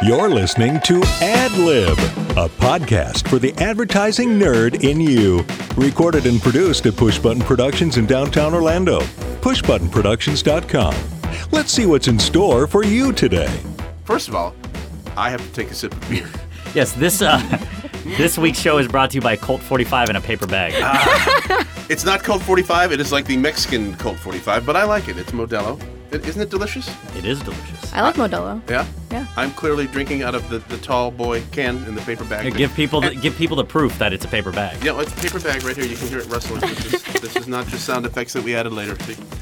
You're listening to Ad Lib, a podcast for the advertising nerd in you. Recorded and produced at Push Button Productions in downtown Orlando. PushButtonProductions.com. Let's see what's in store for you today. First of all, I have to take a sip of beer. Yes, this week's show is brought to you by Colt 45 in a paper bag. It's not Colt 45. It is like the Mexican Colt 45, but I like it. It's Modelo. Isn't it delicious? It is delicious. I like Modelo. Yeah? Yeah. I'm clearly drinking out of the tall boy can in the paper bag. Give people the proof that it's a paper bag. Yeah, well, it's a paper bag right here. You can hear it rustling. This is not just sound effects that we added later.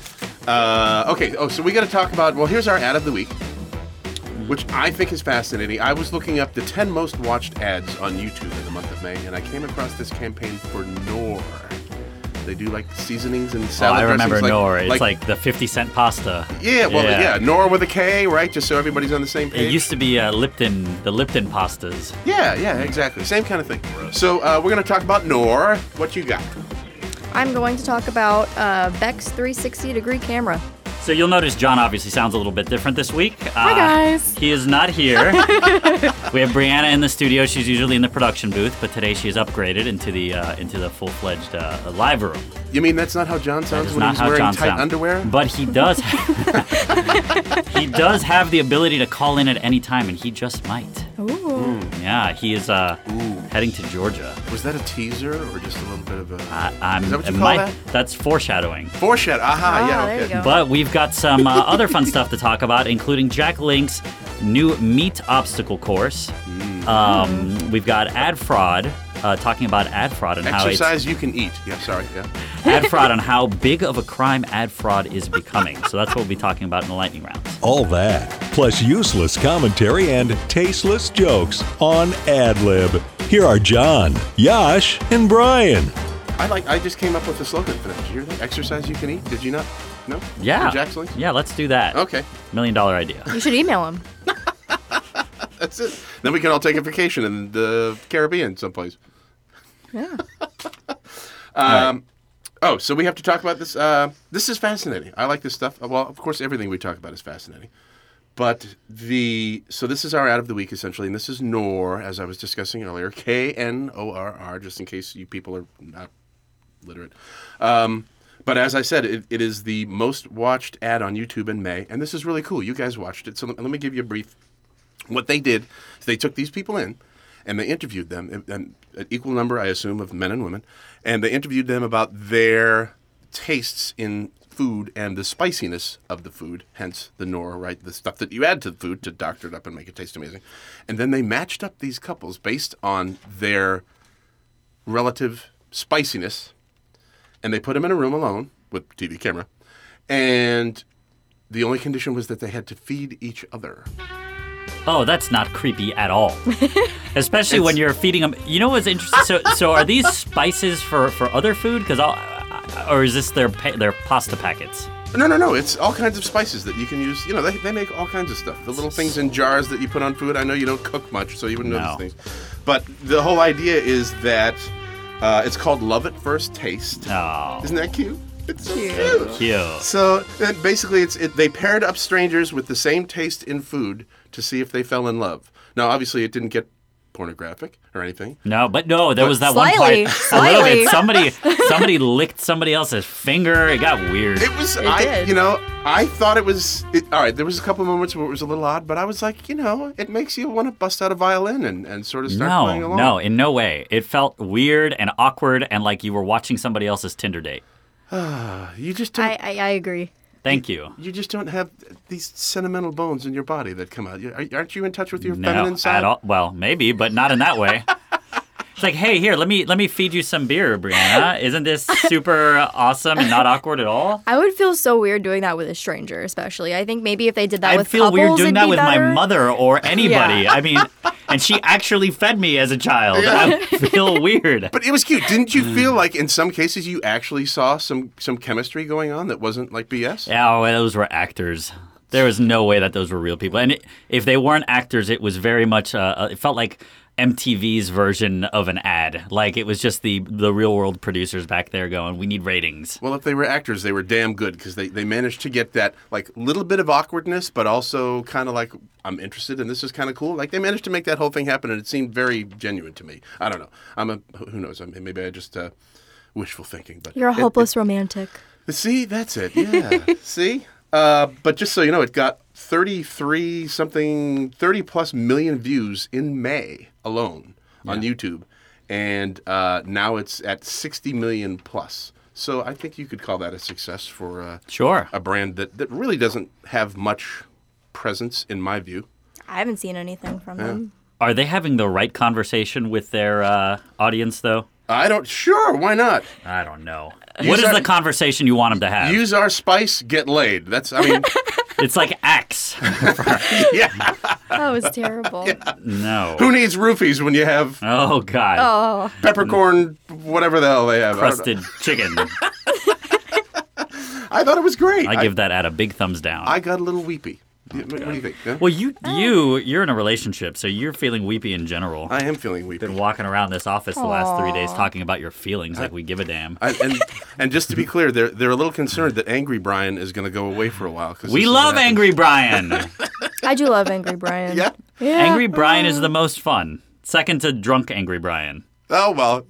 Okay, so we got to talk about, well, here's our ad of the week, which I think is fascinating. I was looking up the 10 most watched ads on YouTube in the month of May, and I came across this campaign for Knorr. They do like seasonings and salad I remember dressings. Knorr. It's like the 50-cent pasta. Yeah, well, yeah, Knorr with a K, right? Just so everybody's on the same page. It used to be the Lipton pastas. Yeah, exactly. Same kind of thing. So we're going to talk about Knorr. What you got? I'm going to talk about Beck's 360-degree camera. So you'll notice John obviously sounds a little bit different this week. Hi, guys. He is not here. We have Brianna in the studio. She's usually in the production booth, but today she's upgraded into the full-fledged live room. You mean that's not how John sounds when he's wearing tight underwear? But he does. He does have the ability to call in at any time, and he just might. Ooh. Yeah, he is heading to Georgia. Was that a teaser or just a little bit of a... Is that what you call that? That's foreshading. Foreshadow. Aha, yeah, okay. There you go. But we've got some other fun stuff to talk about, including Jack Link's new meat obstacle course. We've got ad fraud, talking about ad fraud and Exercise you can eat. Yeah, sorry. Yeah. ad fraud and how big of a crime ad fraud is becoming. So that's what we'll be talking about in the lightning round. All that, plus useless commentary and tasteless jokes on Ad Lib. Here are John, Yash, and Brian. I just came up with the slogan for that. Did you hear that? Exercise you can eat. Did you not? No? Yeah. For Jack's Links? Yeah, let's do that. Okay. $1 million idea. You should email him. That's it. Then we can all take a vacation in the Caribbean someplace. Yeah. Oh, so we have to talk about this. This is fascinating. I like this stuff. Well, of course, everything we talk about is fascinating. But so this is our ad of the week, essentially, and this is Knorr, as I was discussing earlier, Knorr, just in case you people are not literate. But as I said, it is the most watched ad on YouTube in May, and this is really cool. You guys watched it, so let me give you a brief. What they did is they took these people in, and they interviewed them, an equal number, I assume, of men and women, and they interviewed them about their tastes in food and the spiciness of the food, hence the Knorr, right? The stuff that you add to the food to doctor it up and make it taste amazing. And then they matched up these couples based on their relative spiciness, and they put them in a room alone with TV camera, and the only condition was that they had to feed each other. Oh, that's not creepy at all. Especially when you're feeding them. You know what's interesting? So are these spices for other food? Or is this their pasta packets? No. It's all kinds of spices that you can use. You know, they make all kinds of stuff. The little things in jars that you put on food. I know you don't cook much, so you wouldn't know these things. But the whole idea is that it's called Love at First Taste. Oh. Isn't that cute? It's so Cute. Cute. So basically, they paired up strangers with the same taste in food to see if they fell in love. Now, obviously, it didn't get pornographic or anything. No, there was that Slightly. one part. A little bit. Somebody licked somebody else's finger. It got weird. It was. It I did. I thought it was. All right, there was a couple moments where it was a little odd, but I was like, it makes you want to bust out a violin and sort of start playing along. No, in no way. It felt weird and awkward and like you were watching somebody else's Tinder date. You just don't. I agree. Thank you. You just don't have these sentimental bones in your body that come out. Aren't you in touch with your No, feminine side? at all. Well, maybe, but not in that way. It's like, hey, here, let me feed you some beer, Brianna. Isn't this super awesome and not awkward at all? I would feel so weird doing that with a stranger, especially. I think maybe if they did that I'd with feel couples, weird doing it'd that be with better. my mother or anybody. Yeah. I mean, and she actually fed me as a child. Yeah. I feel weird. But it was cute. Didn't you feel like in some cases you actually saw some chemistry going on that wasn't like BS? Yeah, well, those were actors. There was no way that those were real people. And if they weren't actors, it was very much, it felt like MTV's version of an ad. Like it was just the real world producers back there going, we need ratings. Well, if they were actors, they were damn good because they managed to get that like little bit of awkwardness, but also kind of like, I'm interested and this is kind of cool. Like they managed to make that whole thing happen and it seemed very genuine to me. I don't know. Who knows? Maybe I just wishful thinking. But You're a hopeless romantic. See, that's it. Yeah. See? But just so you know, it got 30 plus million views in May alone on YouTube. And now it's at 60 million plus. So I think you could call that a success for Sure. a brand that really doesn't have much presence, in my view. I haven't seen anything from them. Are they having the right conversation with their audience, though? Sure, why not? I don't know. What is the conversation you want them to have? Use our spice, get laid. It's like Axe. Yeah. That was terrible. No. Who needs roofies when you have Oh, God. Oh, peppercorn, whatever the hell they have? Crusted chicken. I thought it was great. I give that ad a big thumbs down. I got a little weepy. What do you think? Yeah? Well, you're in a relationship, so you're feeling weepy in general. I am feeling weepy. Been walking around this office the last 3 days talking about your feelings like we give a damn. And just to be clear, they're a little concerned that Angry Brian is going to go away for a while. We love Angry Brian. I do love Angry Brian. Yeah? Yeah. Angry Brian is the most fun. Second to drunk Angry Brian. Oh, well,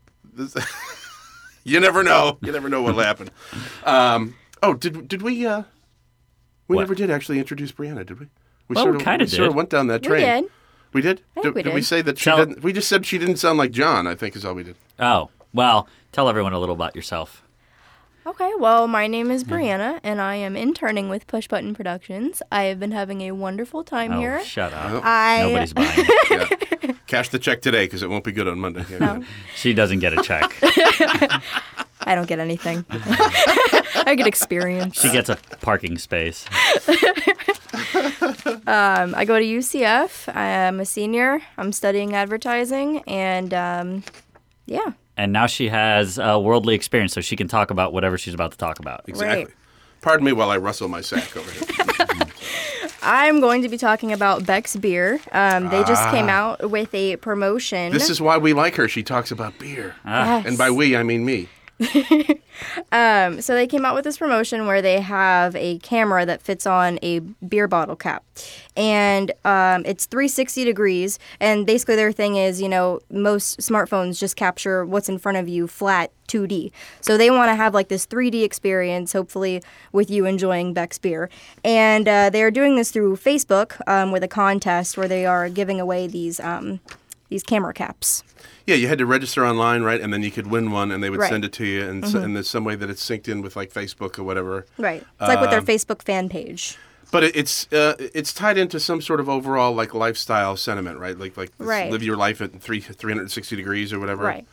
you never know. You never know what'll happen. Did we... We What? never did actually introduce Brianna, did we? We Well, we kinda sort of did. went down that We train. did. We did? I think we Did we did. say that she Tell- didn't? We just said she didn't sound like John, I think is all we did. Oh, well, tell everyone a little about yourself. Okay, well, my name is Brianna, and I am interning with Push Button Productions. I have been having a wonderful time Oh, here. shut up. I Nobody's buying. Yeah. Cash the check today because it won't be good on Monday. Yeah, No. yeah. She doesn't get a check. I don't get anything. I get experience. She gets a parking space. I go to UCF. I'm a senior. I'm studying advertising, and yeah. And now she has worldly experience, so she can talk about whatever she's about to talk about. Exactly. Right. Pardon me while I rustle my sack over here. I'm going to be talking about Beck's Beer. They just came out with a promotion. This is why we like her. She talks about beer. Yes. And by we, I mean me. So they came out with this promotion where they have a camera that fits on a beer bottle cap. And it's 360 degrees. And basically their thing is, most smartphones just capture what's in front of you flat 2D. So they want to have like this 3D experience, hopefully with you enjoying Beck's Beer. And they are doing this through Facebook with a contest where they are giving away these camera caps. Yeah, you had to register online, right? And then you could win one, and they would Right. send it to you. And, and there's some way that it's synced in with like Facebook or whatever. Right. It's like with their Facebook fan page. But it's tied into some sort of overall like lifestyle sentiment, right? Like Right. live your life at 360 degrees or whatever. Right.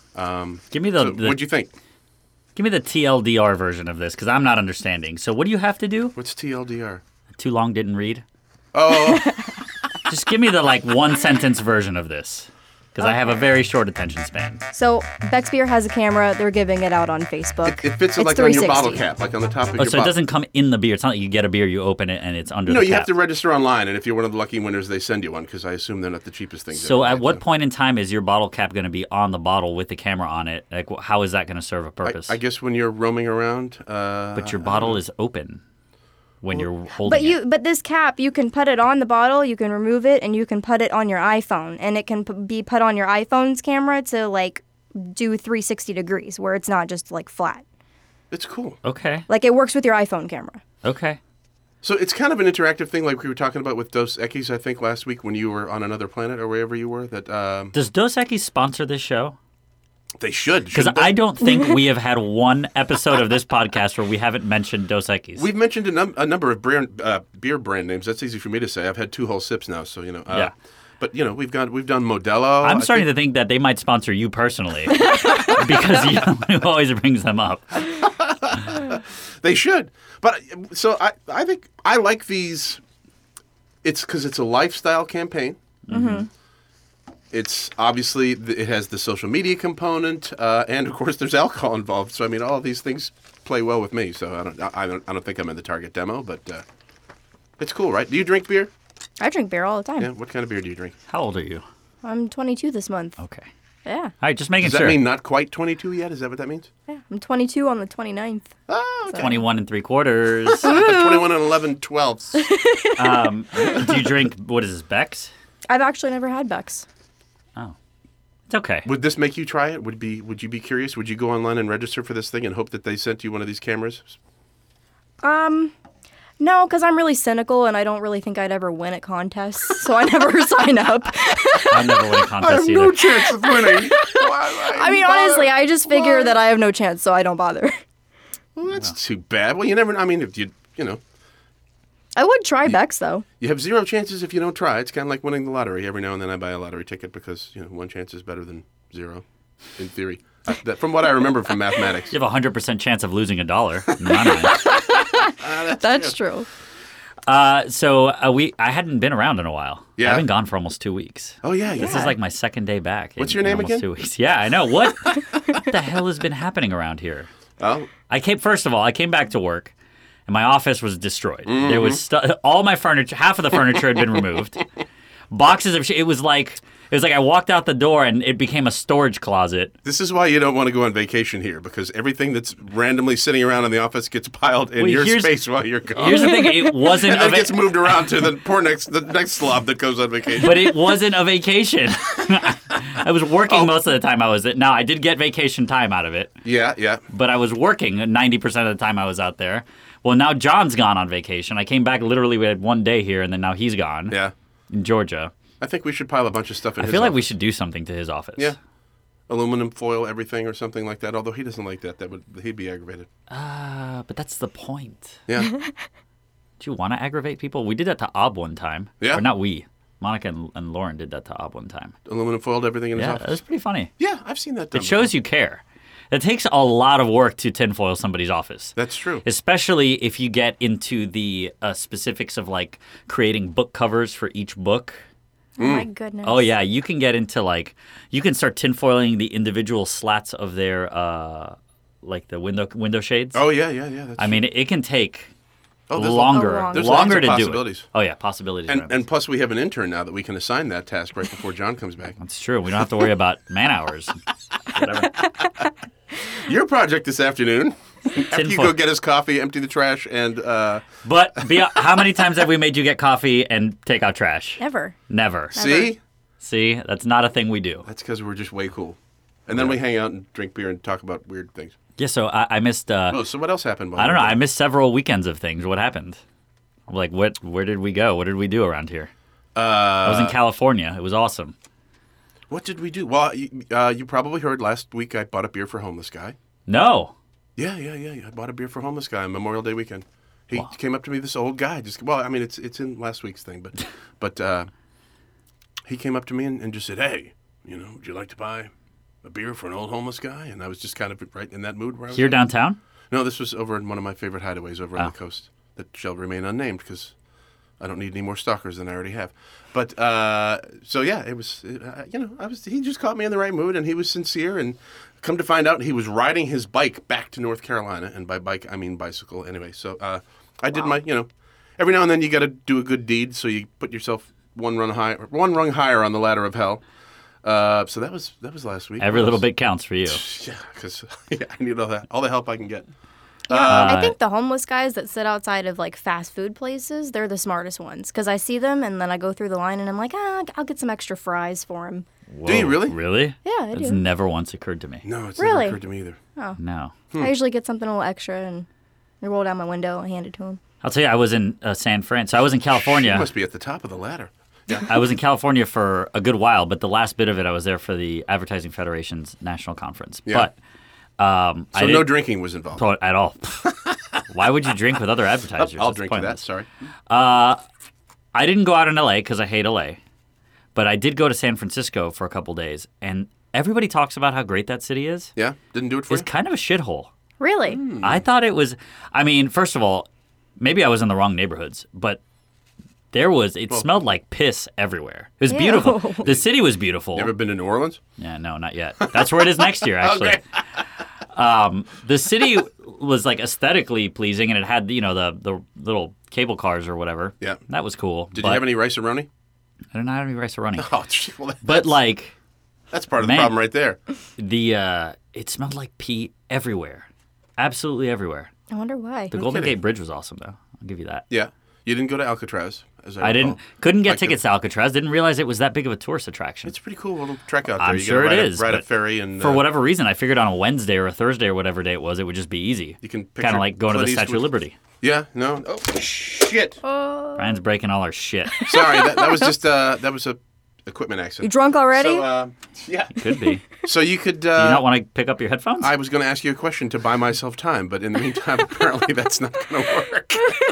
Give me So what'd you think? give me the TLDR version of this because I'm not understanding. So what do you have to do? What's TLDR? Too long didn't read. Oh, Just give me the one sentence version of this because I have a very short attention span. So Beck's Beer has a camera. They're giving it out on Facebook. it fits It's like on your 360. bottle cap, like on the top of Oh, your so bottle. it doesn't come in the beer. It's not like you get a beer, you open it, and it's under No, the you cap. have to register online, and if you're one of the lucky winners, they send you one because I assume they're not the cheapest things. So ever at made, what point in time is your bottle cap going to be on the bottle with the camera on it? Like, how is that going to serve a purpose? I guess when you're roaming around. But your bottle is open when you're holding it. But this cap, you can put it on the bottle, you can remove it, and you can put it on your iPhone, and it can be put on your iPhone's camera to like do 360 degrees, where it's not just like flat. It's cool. Okay. Like it works with your iPhone camera. Okay. So it's kind of an interactive thing, like we were talking about with Dos Equis, I think, last week when you were on another planet or wherever you were. That Does Dos Equis sponsor this show? they should. Because shouldn't they? I don't think we have had one episode of this podcast where we haven't mentioned Dos Equis. We've mentioned a number of beer brand names. That's easy for me to say. I've had 2 whole sips now, so Yeah. But we've done Modelo. I'm starting to think that they might sponsor you personally because you're the one who always brings them up. They should. But so I think I like these. It's because it's a lifestyle campaign. Mm-hmm. It's obviously it has the social media component, and of course there's alcohol involved. So I mean, all of these things play well with me. So I don't think I'm in the target demo, but it's cool, right? Do you drink beer? I drink beer all the time. Yeah. What kind of beer do you drink? How old are you? I'm 22 this month. Okay. Yeah. All right, just making Does that sure. mean not quite 22 yet? Is that what that means? Yeah. I'm 22 on the 29th. Oh, okay. 21 3/4. 21 and 11/12. Do you drink, what is this, Beck's? I've actually never had Beck's. Oh. It's okay. Would this make you try it? Would you be curious? Would you go online and register for this thing and hope that they sent you one of these cameras? No, because I'm really cynical and I don't really think I'd ever win at contests, so I never sign up. I've never won a contest either. No chance of winning. I mean, honestly, I just figure that I have no chance, so I don't bother. Well, that's too bad. Well, you never. I mean, if you know, I would try Beck's, though. you have zero chances if you don't try. It's kind of like winning the lottery. Every now and then I buy a lottery ticket because one chance is better than zero, in theory. From what I remember from mathematics. You have a 100% chance of losing $1. None. That's true. I hadn't been around in a while. Yeah. I've been gone for almost 2 weeks. Oh yeah. This is like my second day back. What's your name almost again? 2 weeks. Yeah, I know. What the hell has been happening around here? Oh, I came back to work, and my office was destroyed. Mm-hmm. There was all my furniture, half of the furniture had been removed. Boxes of shit. It was like I walked out the door and it became a storage closet. this is why you don't want to go on vacation here because everything that's randomly sitting around in the office gets piled in Well, your here's- space while you're gone. Here's the thing: it wasn't and a then gets moved around to the next slob that goes on vacation. but it wasn't a vacation. I was working most of the time I was there. Now I did get vacation time out of it, yeah. but I was working 90% of the time I was out there. Well, now John's gone on vacation. I came back literally. We had 1 day here, and then now he's gone Yeah. in Georgia. I think we should pile a bunch of stuff in I his feel like we office. should do something to his office. Yeah. Aluminum foil everything or something like that. Although he doesn't like that. He'd be aggravated. But that's the point. Yeah. Do you want to aggravate people? We did that to Ob one time. Yeah. Or not we. Monica and Lauren did that to Ob one time. Aluminum foiled everything in his Yeah, office. it was pretty funny. Yeah, I've seen that done. It shows you care. It takes a lot of work to tinfoil somebody's office. That's true. Especially if you get into the specifics of like creating book covers for each book. Oh, my goodness. Oh yeah, you can get into you can start tinfoiling the individual slats of their like the window shades. Oh yeah. That's I mean, it can take there's longer There's lots longer of to do possibilities. it. Oh yeah, possibilities. And, Remy. and plus, we have an intern now that we can assign that task right before John comes back. It's true. We don't have to worry about man hours. Whatever. Your project this afternoon, after you Tinfoil. go get his coffee, empty the trash, and But how many times have we made you get coffee and take out trash? Never. Never. see, See, that's not a thing we do. that's because we're just way cool. And then we hang out and drink beer and talk about weird things. Yeah. So I missed. Oh, so what else happened? while I don't we know. were I gone? missed several weekends of things. What happened? I'm like, where did we go? What did we do around here? I was in California. It was awesome. What did we do? Well, you probably heard last week I bought a beer for a homeless guy. No. Yeah. I bought a beer for a homeless guy on Memorial Day weekend. He came up to me, this old guy. It's in last week's thing, but he came up to me and just said, "Hey, would you like to buy a beer for an old homeless guy?" And I was just kind of right in that mood where I was. Here at. downtown? No, this was over in one of my favorite hideaways over on the coast that shall remain unnamed because I don't need any more stalkers than I already have. But so yeah, it was. He just caught me in the right mood, and he was sincere. And come to find out, he was riding his bike back to North Carolina, and by bike I mean bicycle. Anyway, so I did my. Every now and then you got to do a good deed, so you put yourself one rung higher on the ladder of hell. So that was last week. Every little bit counts for you. Yeah, because I need all the help I can get. I think the homeless guys that sit outside of like fast food places, they're the smartest ones. Because I see them and then I go through the line and I'm like, I'll get some extra fries for him. Do you really? Really? Yeah, I That's do. never once occurred to me. No, it's Really? never occurred to me either. No. I usually get something a little extra and I roll down my window and hand it to him. I'll tell you, I was in San Fran. So I was in You California. must be at the top of the ladder. Yeah. I was in California for a good while, but the last bit of it, I was there for the Advertising Federation's national conference. Yeah. But So no drinking was involved. at all. Why would you drink with other advertisers? I'll That's drink to that. pointless. Sorry. I didn't go out in LA because I hate LA, but I did go to San Francisco for a couple days, and everybody talks about how great that city is. Yeah, didn't do it for It's you. kind of a shithole. Really? I thought it was. I mean, first of all, maybe I was in the wrong neighborhoods, but it smelled like piss everywhere. It was beautiful. The city was beautiful. Ever been to New Orleans? Yeah, no, not yet. That's where it is next year, actually. Okay. The city was like aesthetically pleasing, and it had the little cable cars or whatever. Yeah. that was cool. Did but you have any rice-a-roni? I don't know any rice or running. Oh, gee, well, But like that's part of the man. problem right there. it smelled like pee everywhere, absolutely everywhere. I wonder why. The Golden kidding. Gate Bridge was awesome though. I'll give you that. Yeah. You didn't go to Alcatraz, as I didn't. recall. Couldn't get Like tickets to Alcatraz. Didn't realize it was that big of a tourist attraction. It's a pretty cool little trek out there. I'm You sure gotta it ride is. Ride a but ferry and for whatever reason, I figured on a Wednesday or a Thursday or whatever day it would just be easy. You can kind picture of like going to the Clint Statue of Eastwood. Liberty. Yeah. No. Oh shit. Ryan's breaking all our shit. Sorry. That was just that was a equipment accident. You drunk already? So, yeah. Could be. So you could. Do you not want to pick up your headphones? I was going to ask you a question to buy myself time, but in the meantime, apparently that's not going to work.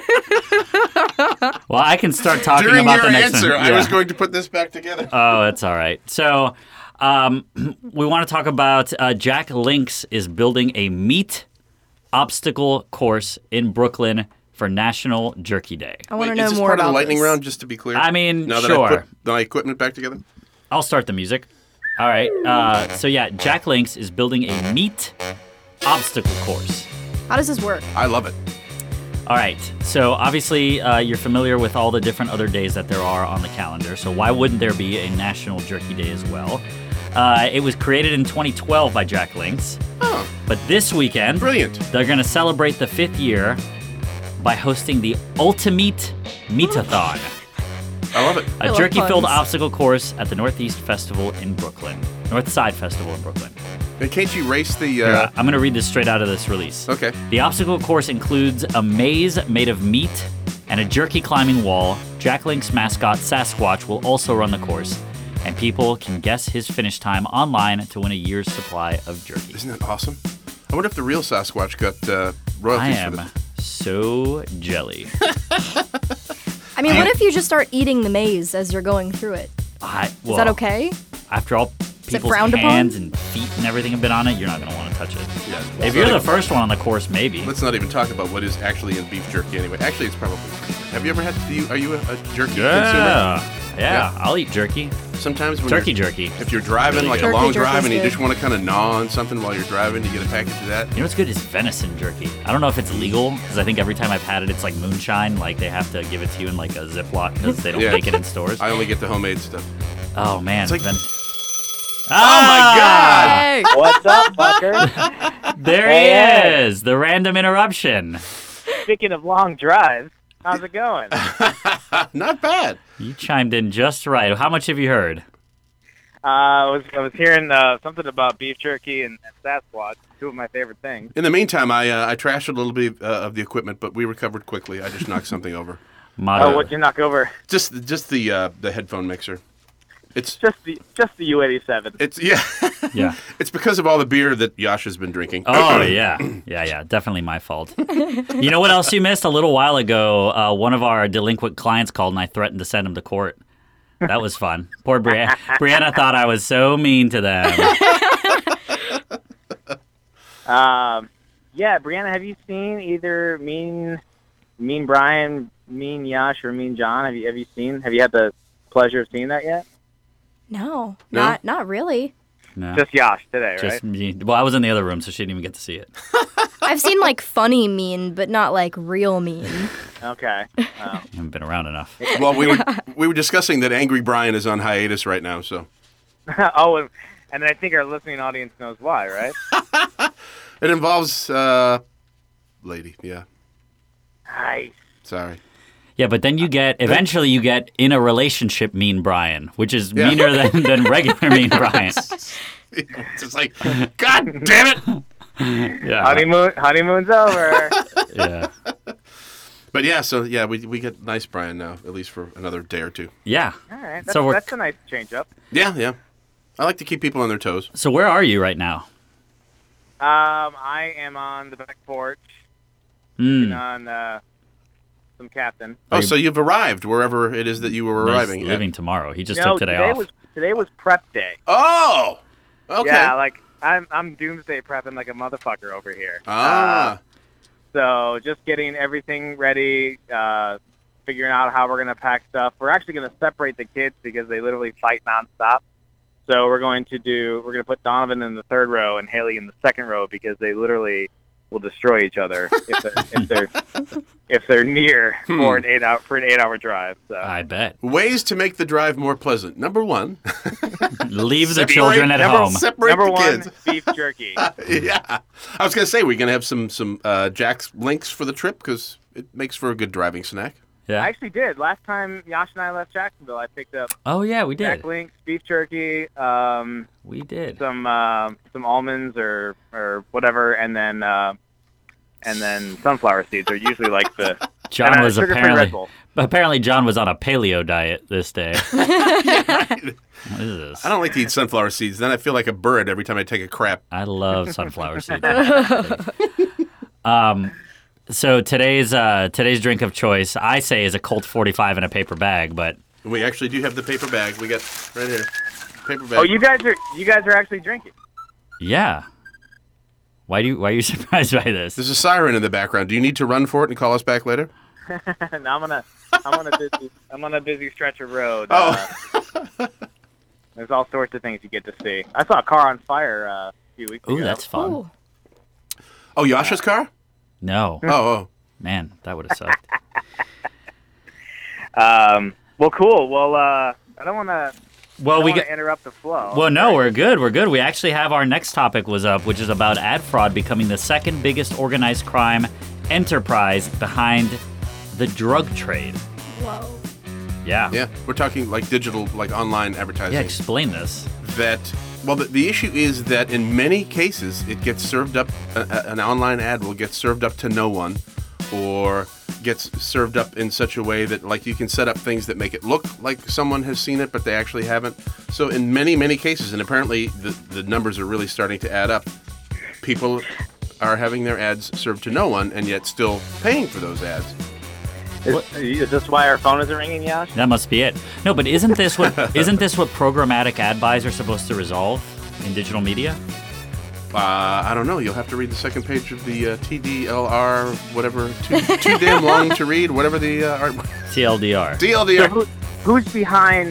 Well, I can start talking During about your the next answer, one. I Yeah. was going to put this back together. Oh, that's all right. So, we want to talk about Jack Links is building a meat obstacle course in Brooklyn for National Jerky Day. I want to Wait, know is this more part about of the lightning this. round, just to be clear? I mean, now that sure. I put my equipment back together? I'll start the music. All right. So yeah, Jack Links is building a meat obstacle course. How does this work? I love it. All right. So obviously, you're familiar with all the different other days that there are on the calendar. So why wouldn't there be a National Jerky Day as well? It was created in 2012 by Jack Links. Oh, But this weekend, brilliant. they're going to celebrate the 5th year by hosting the Ultimate Meatathon, I love it. a love jerky-filled puns. obstacle course at the Northeast Festival in Brooklyn. North Side Festival in Brooklyn. And can't you race the... Here, I'm going to read this straight out of this release. Okay. The obstacle course includes a maze made of meat and a jerky climbing wall. Jack Link's mascot, Sasquatch, will also run the course, and people can guess his finish time online to win a year's supply of jerky. Isn't that awesome? I wonder if the real Sasquatch got I royalties for am this. so jelly. I mean, what if you just start eating the maze as you're going through it? Is Is that okay? After all it people's frowned upon? hands and feet and everything have been on it, you're not going to want to touch it. Yeah, If let's you're not the even- first one on the course, maybe. Let's not even talk about what is actually in beef jerky anyway. Actually, it's probably... Have you ever had... Are you a jerky consumer? Yeah, I'll eat jerky. Sometimes when Turkey you're, jerky. if you're driving Really like good. a long Turkey drive and you jerky's just want to kind of gnaw on something while you're driving, you get a package of that. You know what's good is venison jerky. I don't know if it's legal because I think every time I've had it, it's like moonshine. Like they have to give it to you in like a Ziploc because they don't Yeah. make it in stores. I only get the homemade stuff. Oh man, It's like- Ah! Oh, my God! Hey! What's up, fucker? There Hey. he is, the random interruption. Speaking of long drives, how's it going? Not bad. You chimed in just right. How much have you heard? I was hearing something about beef jerky and Sasquatch, two of my favorite things. In the meantime, I trashed a little bit of the equipment, but we recovered quickly. I just knocked something over. Motto. Oh, what'd you knock over? Just the headphone mixer. It's Just the U87. yeah. Yeah. It's because of all the beer that Yash has been drinking. Oh yeah, yeah. Definitely my fault. You know what else you missed? A little while ago, one of our delinquent clients called, and I threatened to send him to court. That was fun. Poor Brianna thought I was so mean to them. Yeah, Brianna, have you seen either Mean Brian, Mean Yash, or Mean John? Have you had the pleasure of seeing that yet? No, No? not really. No, Just Yash today, just right? me. Well, I was in the other room, so she didn't even get to see it. I've seen like funny mean, but not like real mean. Okay. I haven't been around enough. Well, we were discussing that Angry Brian is on hiatus right now, so Oh, and I think our listening audience knows why, right? it involves lady. Yeah, Nice. sorry. Yeah, but then eventually you get in a relationship Mean Brian, which is Yeah. meaner than regular Mean Brian. It's just like, God damn it! Yeah. Honeymoon's over. Yeah. But yeah, so yeah, we get nice Brian now, at least for another day or two. Yeah. All right, So that's a nice change up. Yeah. I like to keep people on their toes. So where are you right now? I am on the back porch Hmm. on some captain. Oh, so you've arrived wherever it is that you were arriving. He's at. leaving tomorrow. He just No, took today off. Today was prep day. Oh, okay. Yeah, like I'm doomsday prepping like a motherfucker over here. So just getting everything ready, figuring out how we're gonna pack stuff. We're actually gonna separate the kids because they literally fight nonstop. So we're gonna put Donovan in the third row and Haley in the second row because they literally will destroy each other if they're near for an 8-hour drive. So. I bet. Ways to make the drive more pleasant. Number one, leave the children at home. Separate Number the one, kids. beef jerky. Yeah, I was gonna say we're gonna have some Jack's Links for the trip because it makes for a good driving snack. Yeah. I actually did. Last time Yash and I left Jacksonville, I picked up Oh yeah, we did. Jack Links, beef jerky, We did. some almonds or whatever, and then sunflower seeds are usually like the John and a was sugar-free Red Bull. apparently John was on a paleo diet this day. What is this? I don't like to eat sunflower seeds. Then I feel like a bird every time I take a crap. I love sunflower seeds. So today's drink of choice, I say, is a Colt 45 in a paper bag, but We actually do have the paper bag. We got right here, paper bag. Oh, you guys are actually drinking. yeah. Why are you surprised by this? There's a siren in the background. Do you need to run for it and call us back later? No, I'm on a busy stretch of road. Oh. There's all sorts of things you get to see. I saw a car on fire a few weeks ago. Ooh, that's fun. Ooh. Oh, Yasha's car? No. Oh. Man, that would have sucked. Well, cool. Well, I don't want to. Well, we got interrupt the flow. Well, no, we're good. We're good. We actually have our next topic was up, which is about ad fraud becoming the second biggest organized crime enterprise behind the drug trade. Whoa. Yeah. Yeah, we're talking like digital, like online advertising. Yeah, explain this. The issue is that in many cases, it gets served up, an online ad will get served up to no one, or gets served up in such a way that, like, you can set up things that make it look like someone has seen it, but they actually haven't. So in many, many cases, and apparently the numbers are really starting to add up, people are having their ads served to no one, and yet still paying for those ads. Is this why our phone isn't ringing, Yash? That must be it. No, but isn't this what programmatic ad buys are supposed to resolve in digital media? I don't know. You'll have to read the second page of the TDLR, whatever, too damn long to read, whatever the TLDR. TLDR. So who's behind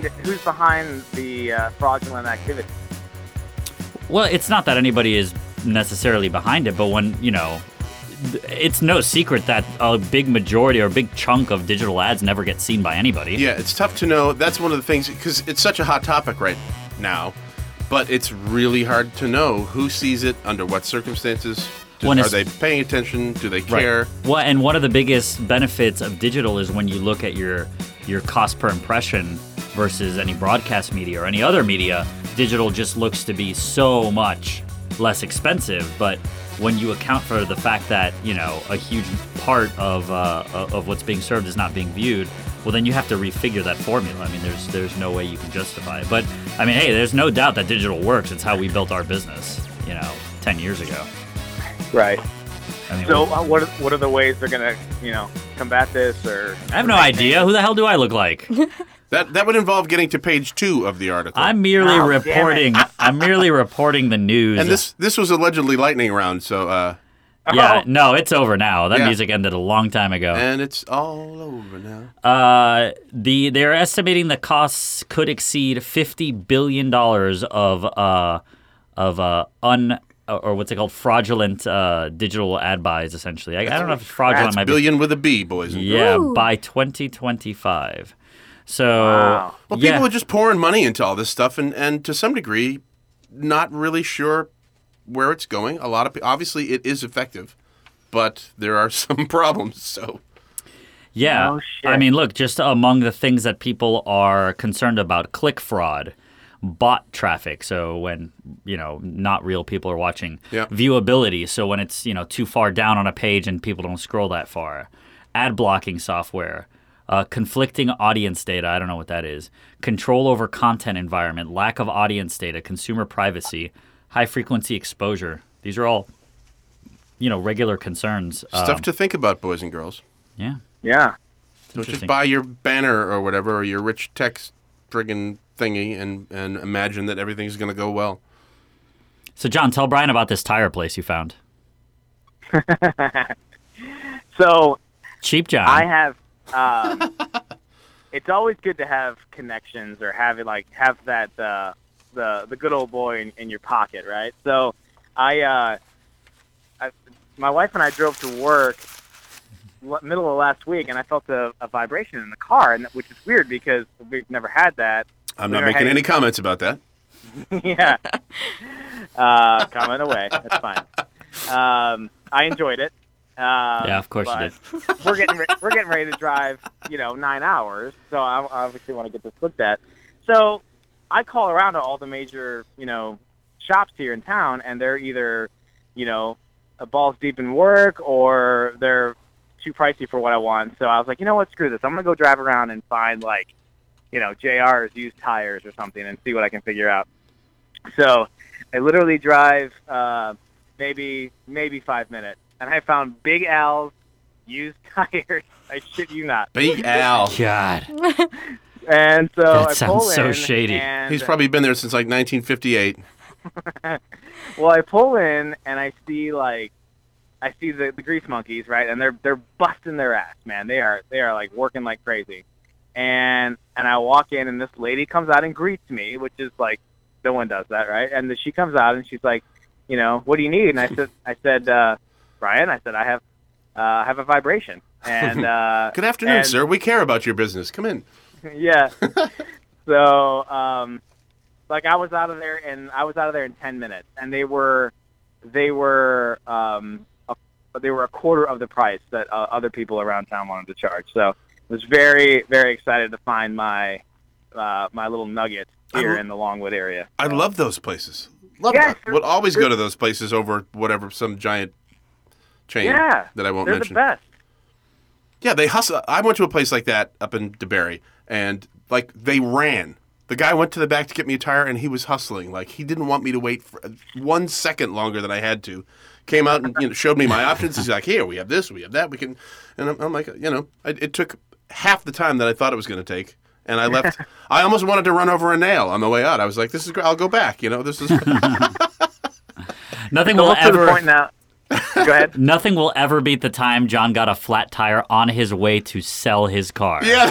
the fraudulent activity? Well, it's not that anybody is necessarily behind it, but when, it's no secret that a big majority or a big chunk of digital ads never get seen by anybody. Yeah, it's tough to know. That's one of the things, because it's such a hot topic right now, but it's really hard to know who sees it, under what circumstances. Are they paying attention? Do they care? Right. Well, and one of the biggest benefits of digital is when you look at your cost per impression versus any broadcast media or any other media, digital just looks to be so much less expensive. But when you account for the fact that, a huge part of what's being served is not being viewed, well, then you have to refigure that formula. I mean, there's no way you can justify it. But, I mean, hey, there's no doubt that digital works. It's how we built our business, 10 years ago. Right. I mean, So what are the ways they're going to, combat this? Or I have no idea. Who the hell do I look like? That would involve getting to page 2 of the article. I'm merely reporting. I'm merely reporting the news. And this was allegedly lightning round, so yeah, no, it's over now. That Yeah. music ended a long time ago. and it's all over now. They're estimating the costs could exceed $50 billion or what's it called, fraudulent digital ad buys. Essentially, I don't know if it's fraudulent. That's billion with a B, boys and girls. Yeah, Ooh. by 2025. So Wow. Well, yeah. people are just pouring money into all this stuff, and to some degree, not really sure where it's going. A lot of obviously it is effective, but there are some problems. So Yeah. Oh, shit. I mean, look, just among the things that people are concerned about, click fraud, bot traffic, so when, not real people are watching, Yeah. viewability, so when it's, too far down on a page and people don't scroll that far, ad blocking software, conflicting audience data, I don't know what that is, control over content environment, lack of audience data, consumer privacy, high frequency exposure. These are all, regular concerns. stuff to think about, boys and girls. Yeah. Yeah. Don't just Interesting. buy your banner or whatever, or your rich text friggin' thingy and imagine that everything's going to go well. So, John, tell Brian about this tire place you found. So Cheap John. I have. It's always good to have connections or have that the good old boy in your pocket, right? So I my wife and I drove to work middle of last week, and I felt a vibration in the car, and which is weird because we've never had that. I'm not making any comments about that. Yeah. Comment away. That's fine. I enjoyed it. Yeah, of course you did. we're getting ready to drive, 9 hours. So I obviously want to get this looked at. So I call around to all the major, shops here in town, and they're either, a balls deep in work or they're too pricey for what I want. So I was like, you know what, screw this. I'm gonna go drive around and find JR's used tires or something and see what I can figure out. So I literally drive maybe 5 minutes, and I found Big Al's used tires. I shit you not. Big Al. God. And so That I sounds pull so in, shady. and He's probably been there since 1958. well, I pull in and I see the grease monkeys, right? And they're busting their ass, man. They are working like crazy. And I walk in, and this lady comes out and greets me, which is no one does that, right? And she comes out and she's like, what do you need? And I said, Brian, I have a vibration. And good afternoon, sir. We care about your business. Come in. Yeah. So, I was out of there in 10 minutes, and they were a quarter of the price that other people around town wanted to charge. So I was very, very excited to find my little nugget here in the Longwood area. I love those places. Love that. Would always go to those places over whatever, some giant chain that I won't mention. They're the best. Yeah, they hustle. I went to a place like that up in DeBerry, and they ran. The guy went to the back to get me a tire, and he was hustling. He didn't want me to wait for 1 second longer than I had to. Came out and showed me my options. He's like, here, we have this, we have that. We can, and I'm like, it took half the time that I thought it was going to take, and I left. I almost wanted to run over a nail on the way out. I was like, this is great. I'll go back. This is. Nothing will ever. To the point now. Go ahead. Nothing will ever beat the time John got a flat tire on his way to sell his car. Yeah.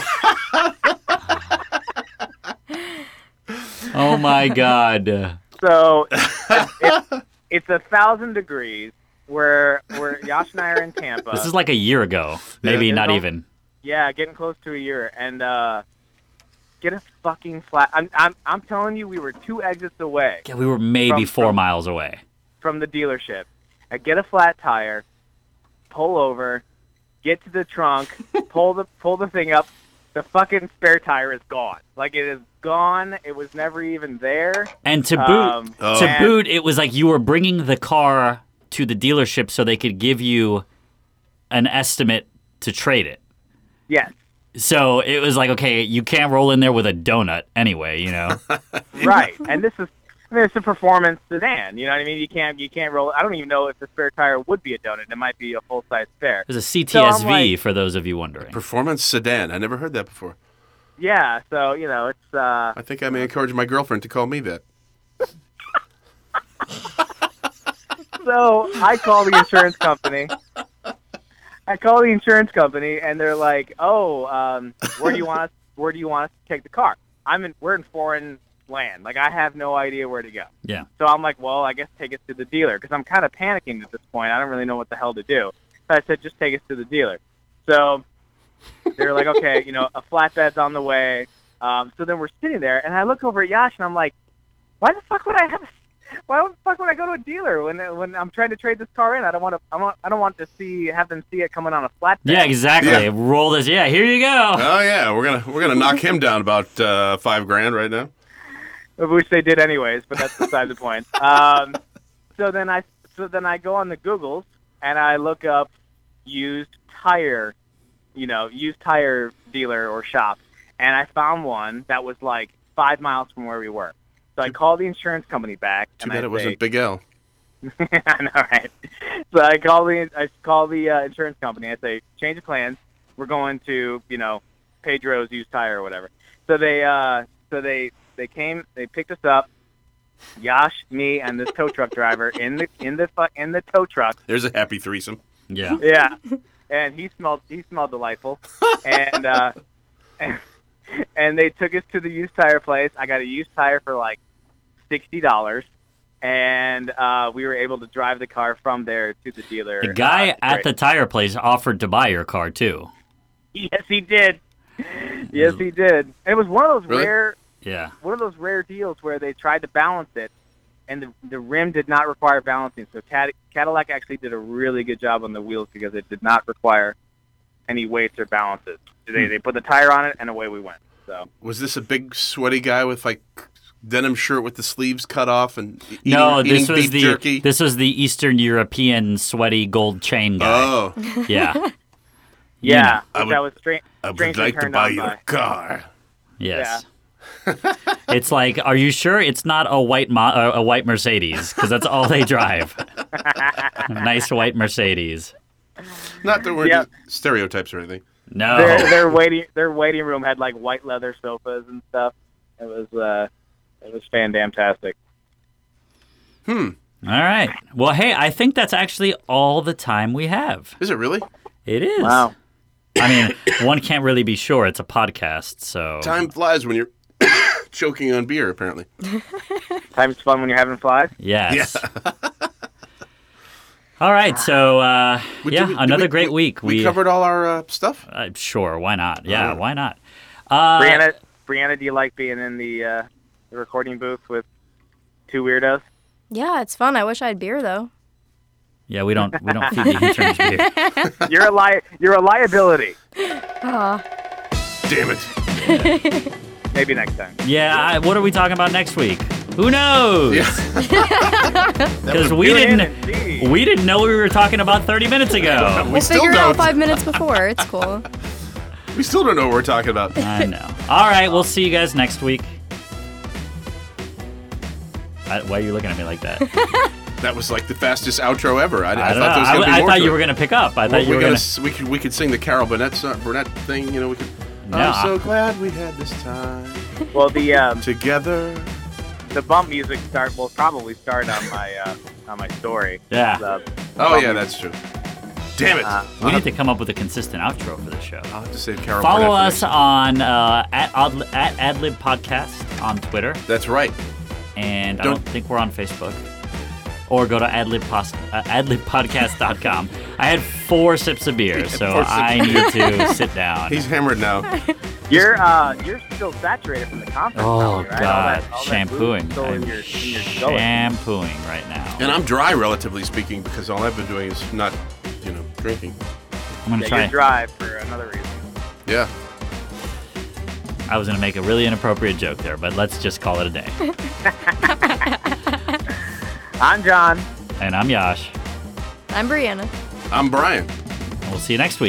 Oh my God. So it's 1,000 degrees where Yash and I are in Tampa. This is like a year ago. Maybe not even. Yeah, getting close to a year, and get a fucking flat. I'm telling you, we were 2 exits away. Yeah, we were maybe 4 miles away from the dealership. I get a flat tire, pull over, get to the trunk, pull the thing up. The fucking spare tire is gone. It is gone. It was never even there. And to boot, it was like you were bringing the car to the dealership so they could give you an estimate to trade it. Yes. So it was like, okay, you can't roll in there with a donut anyway, Right. And it's a performance sedan. You know what I mean? You can't roll. I don't even know if the spare tire would be a donut. It might be a full-size spare. There's a CTSV for those of you wondering. Performance sedan. I never heard that before. Yeah, so, it's... I think I may encourage my girlfriend to call me that. So I call the insurance company. And they're like, "Oh, where do you want us to take the car?" We're in foreign land. I have no idea where to go. Yeah. So I'm like, well, I guess take us to the dealer, because I'm kind of panicking at this point. I don't really know what the hell to do. So I said, just take us to the dealer. So they're like, okay, a flatbed's on the way. So then we're sitting there, and I look over at Yash, and I'm like, why the fuck would I go to a dealer when I'm trying to trade this car in? I don't want to have them see it coming on a flatbed. Yeah, exactly. Yeah. Roll this. Yeah, here you go. Oh yeah, we're gonna knock him down about $5,000 right now. Which they did anyways, but that's beside the point. So then I go on the Googles and I look up used tire dealer or shop, and I found one that was 5 miles from where we were. So I called the insurance company back. Too bad it wasn't Big L. I know, right? So I call the insurance company. I say, change of plans. We're going to Pedro's used tire or whatever. So they came. They picked us up. Yash, me, and this tow truck driver in the tow truck. There's a happy threesome. Yeah. Yeah. And he smelled delightful. And and they took us to the used tire place. I got a used tire for $60. and we were able to drive the car from there to the dealer. The guy at the tire place offered to buy your car too. Yes, he did. Yes, he did. It was one of those rare deals where they tried to balance it, and the rim did not require balancing. So Cadillac actually did a really good job on the wheels because it did not require any weights or balances. They put the tire on it, and away we went. So was this a big sweaty guy with like denim shirt with the sleeves cut off and this was beef jerky? This was the Eastern European sweaty gold chain guy. Oh, yeah. Yeah, I would like to buy you a car. Yes. Yeah. It's like, are you sure it's not a white Mercedes? Because that's all they drive. Nice white Mercedes. Not that we're stereotypes or anything. No. Their waiting room had like white leather sofas and stuff. It was fan-damn-tastic. All right. Well, hey, I think that's actually all the time we have. Is it really? It is. Wow. I mean, one can't really be sure. It's a podcast, so... Time flies when you're choking on beer, apparently. Time's fun when you're having flies? Yes. Yeah. All right, so, another great week. We covered all our stuff? Sure, why not? Yeah, why not? Brianna, do you like being in the recording booth with two weirdos? Yeah, it's fun. I wish I had beer, though. Yeah, we don't feed the interns beer. You're a liability. Damn it. Maybe next time. Yeah, what are we talking about next week? Who knows? Because we didn't know we were talking about 30 minutes ago. We'll figure it out 5 minutes before. It's cool. We still don't know what we're talking about. I know. All right, we'll see you guys next week. Why are you looking at me like that? That was like the fastest outro ever. I thought know. there was going to be more. I thought you were going to pick up. I thought you were going to. We could sing the Carol Burnett thing. You know, we could. No. I'm so glad we had this time. Well, the together. The bump music will probably start on my story. Yeah. That's true. Damn it. We need to come up with a consistent outro for the show. I'll have to save Carol. Follow us on at AdLib Podcast on Twitter. That's right. And I don't think we're on Facebook. Or go to adlibpodcast.com. I had 4 sips of beer, so I need to sit down. He's hammered now. You're still saturated from the conference. Oh, right? God. All Shampooing. I'm shampooing right now. And I'm dry, relatively speaking, because all I've been doing is not, drinking. I'm going to try. You're dry for another reason. Yeah. I was going to make a really inappropriate joke there, but let's just call it a day. I'm John. And I'm Yash. I'm Brianna. I'm Brian. And we'll see you next week.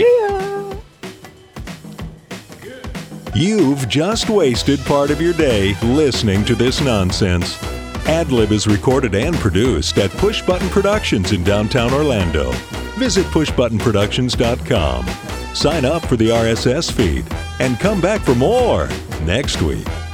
You've just wasted part of your day listening to this nonsense. AdLib is recorded and produced at Push Button Productions in downtown Orlando. Visit pushbuttonproductions.com. Sign up for the RSS feed and come back for more next week.